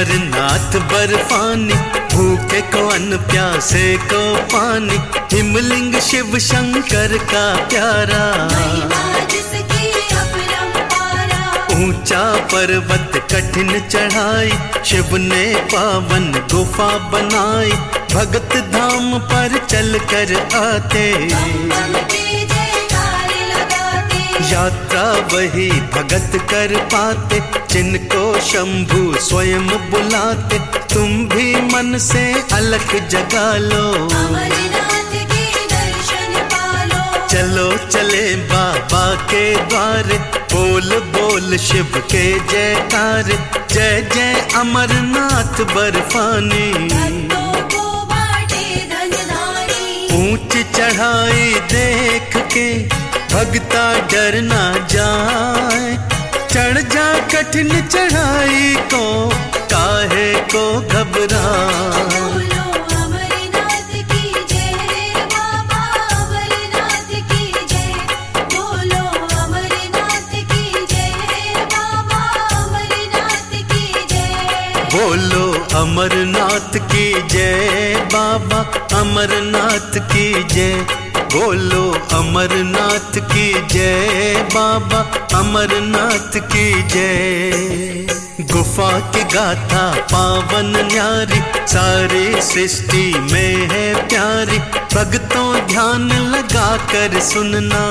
अमरनाथ बर्फानी, भूखे को अन्न प्यासे को पानी, हिमलिंग शिव शंकर का प्यारा। ऊंचा पर्वत कठिन चढ़ाई, शिव ने पावन गुफा बनाई, भगत धाम पर चल कर आते। यात्रा वही भगत कर पाते, जिनको शंभु स्वयं बुलाते। तुम भी मन से अलख जगा लो, चलो चले बाबा के द्वार, बोल बोल शिव के जयकार। जय जय अमरनाथ बर्फानी। ऊंच चढ़ाई देख के भगता डर ना जाए, चढ़ जा कठिन चढ़ाई को, काहे को घबराए। बोलो अमरनाथ की जय, बाबा अमरनाथ की जय। बोलो अमरनाथ की जय, बाबा अमरनाथ की जय। गुफा की गाथा पावन न्यारी, सारी सृष्टि में है प्यारी। भक्तों ध्यान लगा कर सुनना,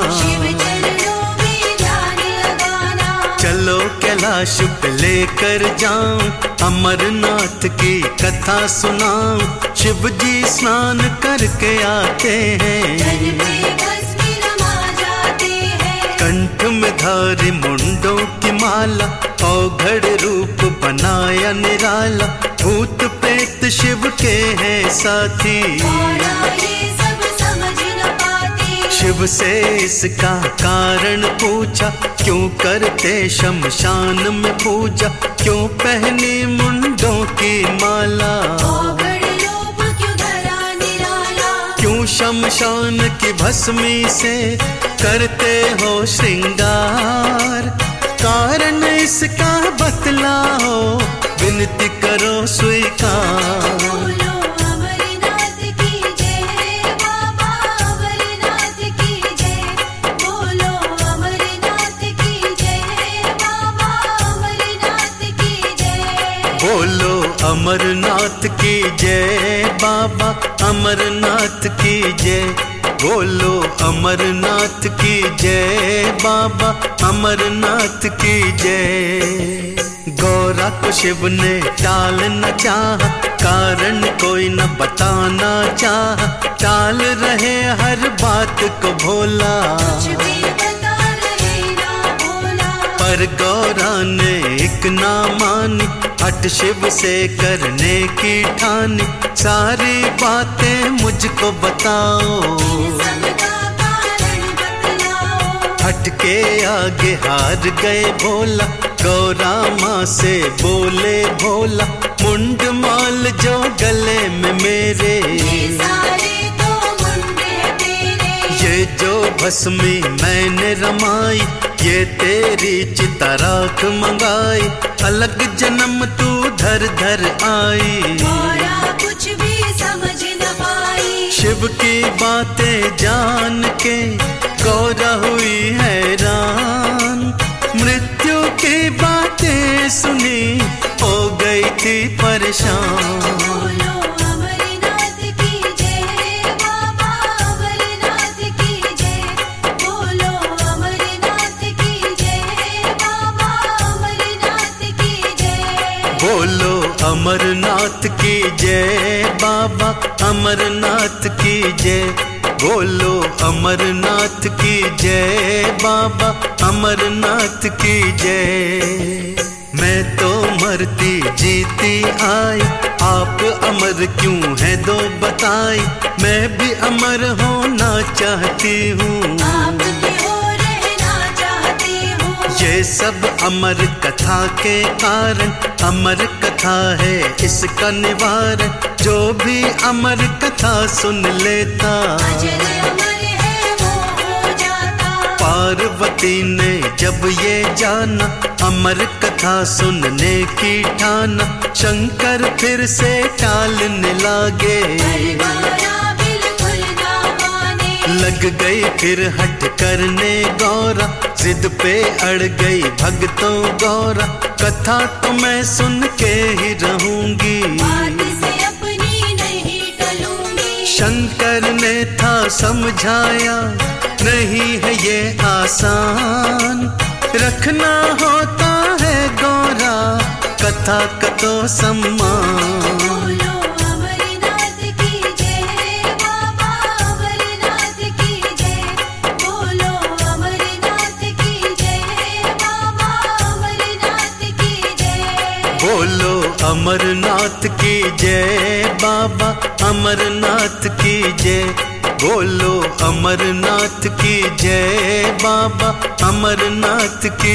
चलो कैलाश पे लेकर जाऊं, अमरनाथ की कथा सुनाऊं। शिव जी स्नान करके आते हैं, कंठ में धारी मुंडों की माला, औघड़ रूप बनाया निराला। भूत प्रेत शिव के हैं साथी, शिव से इसका कारण पूछा, क्यों करते शमशान में पूजा, क्यों पहनी मुंडों की माला, क्यों शमशान की भस्मी से करते हो श्रृंगार। कारण इसका बतलाओ, विनती करो स्वीकार। बोलो अमरनाथ की जय, बाबा अमरनाथ की जय। बोलो अमरनाथ की जय, बाबा अमरनाथ की जय। गौरा को शिव ने टाल न चाहा, कारण कोई न बताना चाहा। टाल रहे हर बात को भोला, पर गौरा ने एक ना मानी, हट शिव से करने की ठानी। सारी बातें मुझको बताओ, हट के आगे हार गए भोला। गौरा माँ से बोले भोला, मुंड माल जो गले में मेरे, ये जो भस्मी मैंने रमाई, ये तेरी चिता राख मंगाई। अलग जन्म तू धर धर आई, कुछ भी समझ न पाई। शिव की बातें जान के गौरा हुई हैरान। मृत्यु की बातें सुनी हो गई थी परेशान। बोलो अमरनाथ की जय, बाबा अमरनाथ की जय। बोलो अमरनाथ की जय, बाबा अमरनाथ की जय। मैं तो मरती जीती आई, आप अमर क्यों है दो बताई। मैं भी अमर होना चाहती हूँ, ये सब अमर कथा के कारण। अमर कथा है इसका निवारण, जो भी अमर कथा सुन लेता। पार्वती ने जब ये जाना, अमर कथा सुनने की ठाना। शंकर फिर से टालने लागे। गौरा बिल्कुल ना माने। लग गई फिर हट करने गौरा, जिद पे अड़ गई भक्तों गौरा। कथा तो मैं सुन के ही रहूंगी, बात से अपनी नहीं टलूंगी। शंकर ने था समझाया, नहीं है ये आसान। रखना होता है गौरा कथा का तो सम्मान। बोलो अमरनाथ की जय, बाबा अमरनाथ की जय। बोलो अमरनाथ की जय, बाबा अमरनाथ की जय। बोलो अमरनाथ की जय, बाबा अमरनाथ की जय। बोलो अमरनाथ की जय, बाबा अमरनाथ की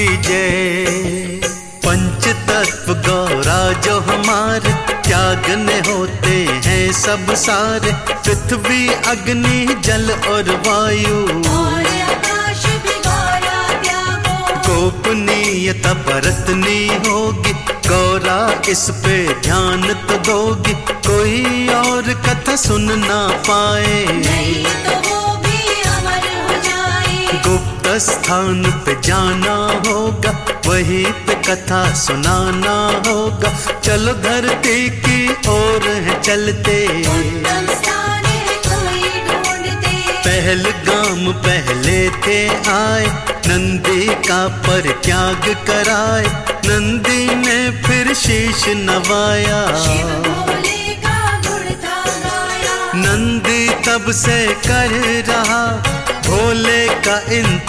जय। पंच तत्व गौरा जो हमारे, त्यागने होते हैं सब सारे। पृथ्वी अग्नि जल और वायु, और आकाश भी गौरा त्यागो। गोपनीयता बरतनी होगी गौरा, इस पे ध्यान तो दोगी। कोई और कथा सुन ना पाए, नहीं तो वो भी अमर हो जाए। गुप्त स्थान पे जाना होगा, वहीं पे कथा सुनाना होगा। चलो धरती की ओर है चलते, उत्तम स्थान है कोई ढूंढते। पहलगाम पहले थे आए, नंदी का परित्याग कराए। नंदी ने फिर शीश नवाया, शिव भोले का गुण था गाया। नंदी तब से कर रहा भोले का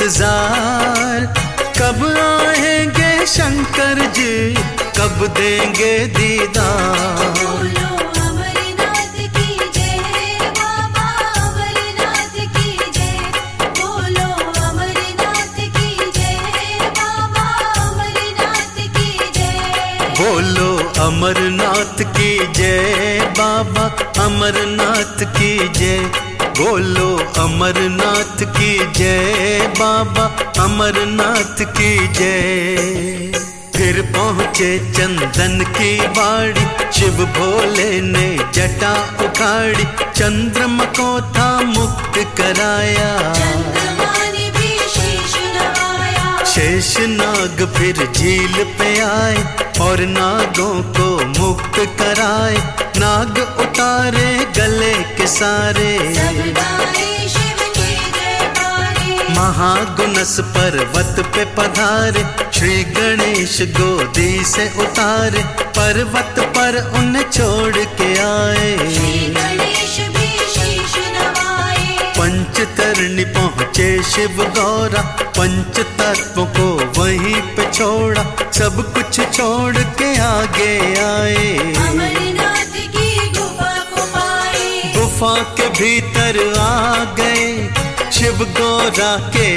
इंतजार। कब आएंगे शंकर जी, कब देंगे दीदार। बोलो अमरनाथ की जय, बाबा अमरनाथ की जय। बोलो अमरनाथ की जय, बाबा अमरनाथ की जय। बोलो अमरनाथ की जय, बाबा अमरनाथ की जय। बोलो अमरनाथ की जय, बाबा अमरनाथ की जय। फिर पहुँचे चंदन की बाड़ी, शिव भोले ने जटा उखाड़ी। चंद्रमा को था मुक्त कराया, चंद्रमा ने भी शीश नवाया। शेष नाग फिर झील पे आए, और नागों को मुक्त कराए। नाग उतारे गले के सारे, सब गाए शिव के जयकारे। महागुणस पर्वत पे पधारे। श्री गणेश गोदी से उतारे, पर्वत पर उन्हें छोड़ के आए। श्री गणेश भी शीश नवाए। पंचतरणी पहुँचे शिव गौरा, पंच तत्वों को वहीं पे छोड़ा। सब कुछ छोड़ के आगे आए, अमरनाथ की गुफा को पाए। गुफा के भीतर आ गए शिव गौरा के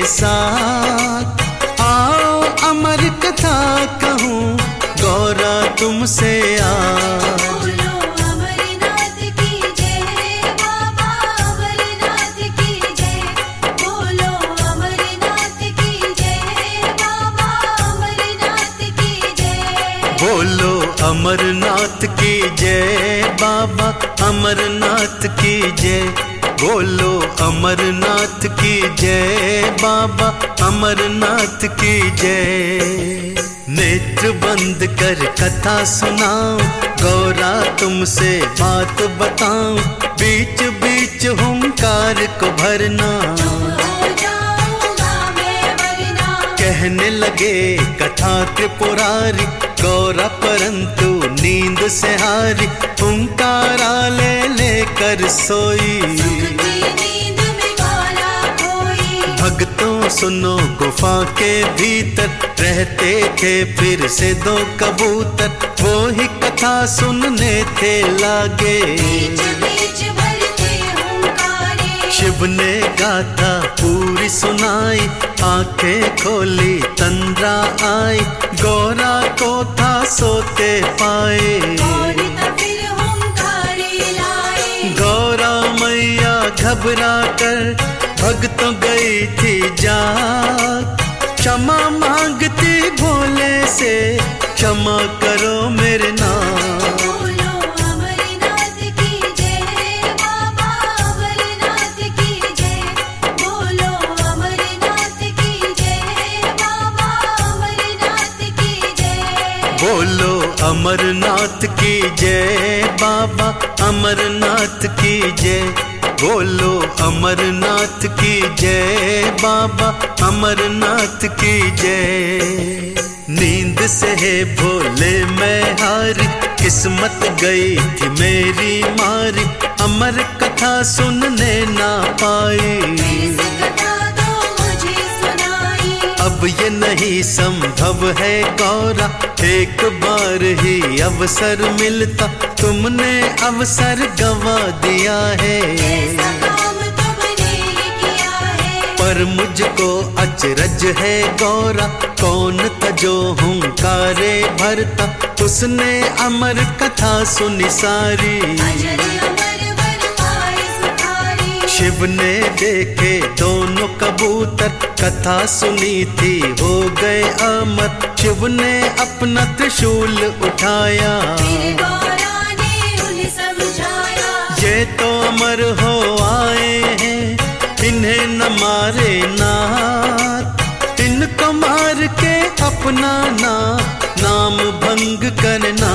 साथ। आओ अमर कथा कहूँ गौरा तुमसे आज। बोलो अमरनाथ की जय, बाबा अमरनाथ की जय। बोलो अमरनाथ की जय, बाबा अमरनाथ की जय। बोलो अमरनाथ की जय, बाबा अमरनाथ की जय। बोलो अमरनाथ की जय, बाबा अमरनाथ की जय। नेत्र बंद कर कथा सुनाऊं, गौरा तुमसे बात बताऊं। बीच बीच हुंकार को भरना, हो जाऊंगा मैं वरना। कहने लगे कथा त्रिपुरारी। गौरा परंतु नींद से हारी, हुंकारा ले लेकर सोई। की नींद में गौरा खोई। भक्तों सुनो गुफा के भीतर, रहते थे फिर से दो कबूतर। वो ही कथा सुनने थे लागे, बीच बीच भरते हुंकारे। शिव ने गाथा पूरी सुनाई। आंखें खोली तंद्रा आई, गौरा को था सोते पाए। और तब फिर हुंकारे लाए। गौरा मैया घबरा कर भक्तों गई थी जाग। क्षमा मांगती भोले से, क्षमा करो मेरे नाथ। की जय, बाबा अमरनाथ की जय। बोलो अमरनाथ की जय, बाबा अमरनाथ की जय। नींद से है भोले मैं हारी, किस्मत गई थी मेरी मारी, अमर कथा सुनने ना पाई। अब ये नहीं संभव है गौरा, एक बार ही अवसर मिलता, तुमने अवसर गंवा दिया है। पर मुझको अचरज है गौरा, कौन था जो हुंकारे भरता, उसने अमर कथा सुनी सारी। शिव ने देखे दोनों कबूतर, कथा सुनी थी हो गए अमर। शिव ने अपना त्रिशूल उठाया, ये तो अमर हो आए हैं, इन्हें न मारे नाथ, इनको मार के अपना नाम भंग करना।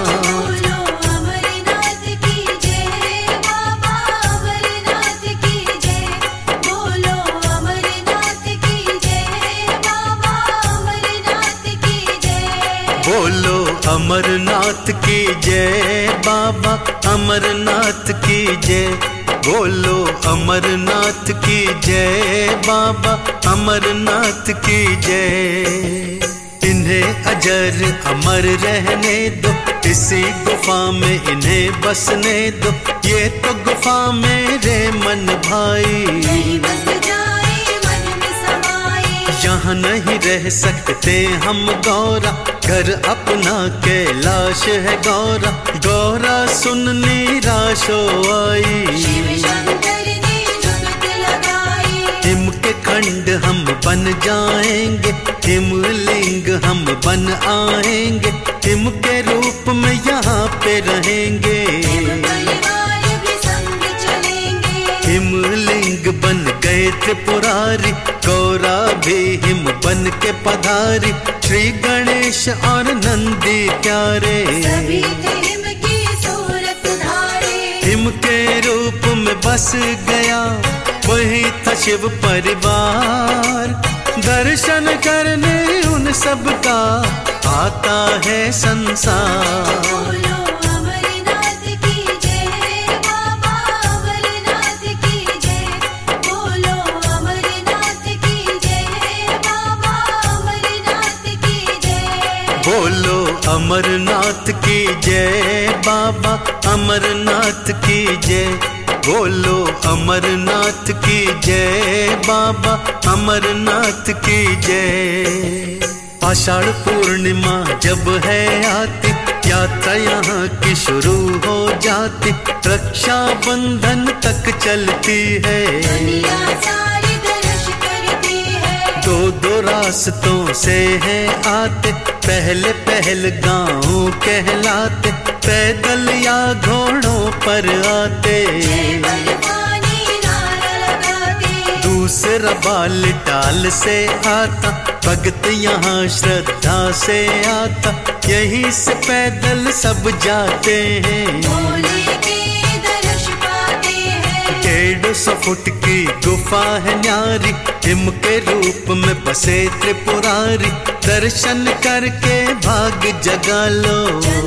बोलो अमरनाथ की जय, बाबा अमरनाथ की जय। बोलो अमरनाथ की जय, बाबा अमरनाथ की जय। इन्हें अजर अमर रहने दो, इसी गुफा में इन्हें बसने दो, ये तो गुफा मेरे मन भाई। यहाँ नहीं रह सकते हम गौरा, घर अपना कैलाश है गौरा। गौरा सुन निराश हो आई, हिम के खंड हम बन जाएंगे, हिमलिंग हम बन आएंगे, हिम के रूप में यहाँ पे रहेंगे। हिमलिंग बन गए त्रिपुरारी, गौरा भी हिम बन के पधारी। श्री गणेश और नंदी प्यारे, हिम के रूप में बस गया, वही था शिव परिवार। दर्शन करने उन सब का आता है संसार। बोलो अमरनाथ की जय, बाबा अमरनाथ की जय। बोलो अमरनाथ की जय, बाबा अमरनाथ की जय। आषाढ़ पूर्णिमा जब है आती, यात्रा यहाँ की शुरू हो जाती, रक्षा बंधन तक चलती है। दो रास्तों से है आते, पहले पहल गाँव कहलाते, पैदल या घोड़ों पर आते। दूसरा बाल टाल से आता, भक्त यहाँ श्रद्धा से आता, यहीं से पैदल सब जाते हैं। 150 फुट की गुफा है न्यारी, हिम के रूप में बसे त्रिपुरारी। दर्शन करके भाग जगा लो,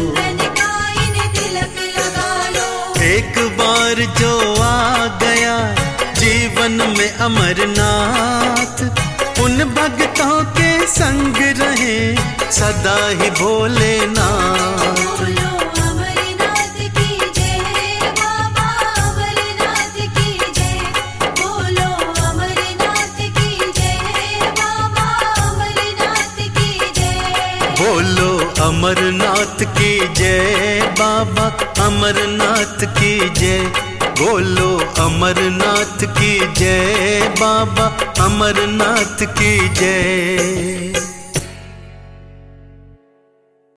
एक बार जो आ गया जीवन में अमरनाथ, उन भक्तों के संग रहे सदा ही भोलेनाथ। बोलो अमरनाथ की जय, बाबा अमरनाथ की जय। बोलो अमरनाथ की जय, बाबा अमरनाथ की जय।